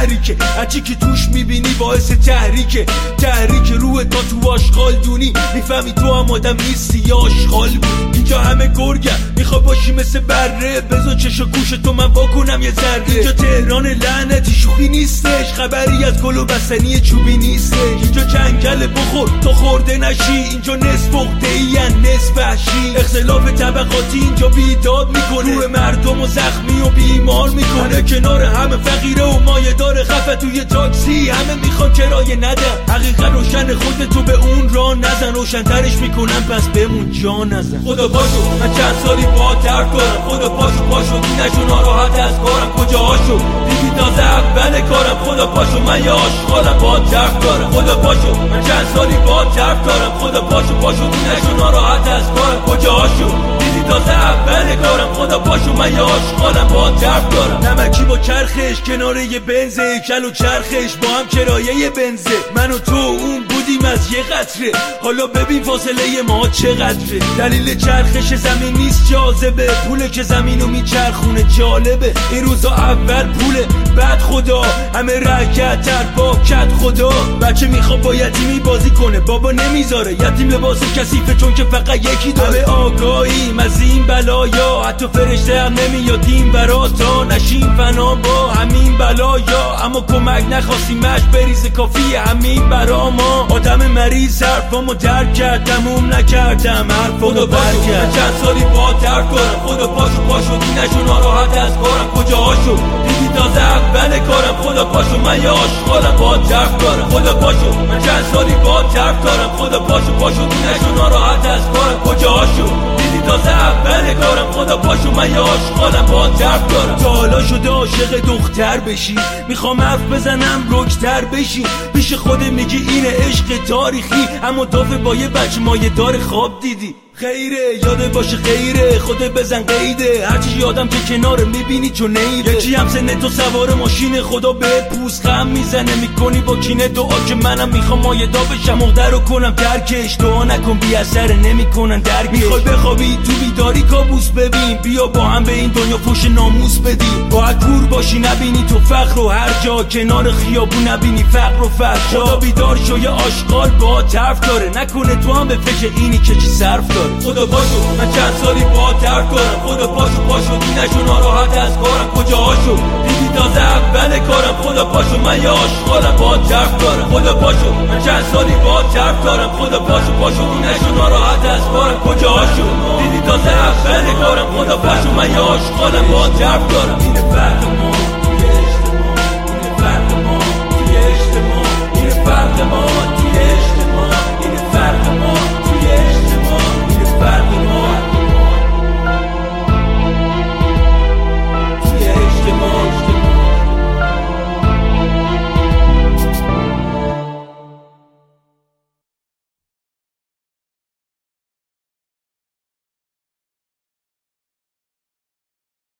شهری که هرچی که توش میبینی باعث تحریک روح تا تو آشغال دونی میفهمی تو هم آدم نیستی یا آشغال بود. اینجا همه گرگم میخوای باشی مثل بره، بذار چش و گوش تو من واکنم یه ذره. اینجا تهران لعنتی شوخی نیستش، خبری از گل و بستنی چوبی نیستش. اینجا جنگل بخور تا خورده نشی، اینجا نصف عقده‌ای نصف وحشی. اختلاف طبقاتی اینجا بیداد میکنه، روح مردم و زخمی و بیمار میکنه. کنار همه فقیره و مایه داره خفه توی تاکسی، همه میخوان کرایه ندن. حقیقت روشن، خودتو به اون راه نزن، روشن‌ترش میکنن پس بمون جا نزن. خدا پاشو من چند سالی با درد دارم، خدا پاشو دینشو ناراحت از کارم کجاهاشو دیدی تازه اول کارم. خدا پاشو من یه آشغالم با درد دارم، خدا پاشو من چند سالی با درد دارم. خدا پاشو دینشو ناراحت از کارم کجاهاشو دیدی تازه اول کارم. خدا پاشو من یه آشغالم با درد دارم. نمکی با چرخش کنار یه بنزه، کل و چرخش با هم کرایه بنزه. من و تو اون بودیم از یه قطره، حالا ببین فاصله ما چقدره. دلیل چرخش زمین نیست جاذبه، پوله که زمینو میچرخونه جالبه. این روزا اول پوله بعد خدا، همه رکت تر با کت خدا. بچه میخواد با یتیمی بازی کنه، بابا نمیذاره. یتیم لباس کثیفه چون که فقط یکی داره. همه آگاهیم از این بلایا، حتی فرشته هم نمیادیم برا تا نشیم فنا با همین بلایا. اما کمک نخواستیمش بریز کافیه همین برا ما. آدم مریض حرفامو درک کرد، تموم نکردم حرفامو برکرد. چند سالی با درد دارم، خدا پاشو دینشو ناراحت از کارم کجاهاشو دیدی تازه اول کارم. خدا پاشو من یه آشغالم با درد دارم، خدا پاشو من چند سالی با درد دارم. خدا پاشو دینشو ناراحت از کارم کجاهاشو دیدی تازه اول کارم. خدا پاشو من یه آشغالم با درد دارم. تا حالا شده عاشق دختر بشی، میخوام حرف بزنم رکتر بشی. پیش خود میگی اینه عشق تاریخی، اما دافه با یه بچه مایه دار خواب دیدی. خیره یاده باشه خیره، خود بزن قیده. هرچی یادم که کنار میبینی چون نیره. یکی هم سن تو سوار ماشین، خدا بهت پوست خم میزنه. میکنی با کینه دعا که منم میخوام مایه دا بشم، مقدر رو کنم درکش. دعا نکن بی اثر نمیکنن درکش. میخوای بخوابی تو بیداری کابوس ببین، بیا با هم به این دنیا فوش ناموس بدیم. باید کور باشی نبینی تو فقر و هر جا، کنار خیابون نبینی فقر و فحشا. خدا بیدار شو یه آشغال با طرف داره، نکنه تو هم به فکر اینی که چی صرف داره. خدا پاشو من چند سالی با درد دارم، خدا پاشو دینشو ناراحت از کارم کجاهاشو دیدی تازه اول کارم. خدا پاشو من یه آشغالم با درد دارم، خدا پاشو من چند سالی با درد دارم. خدا پاشو دینشو ناراحت از کارم کجاهاشو دیدی تازه اول کارم. خدا پاشو من یه آشغالم با درد دارم. این فرق ما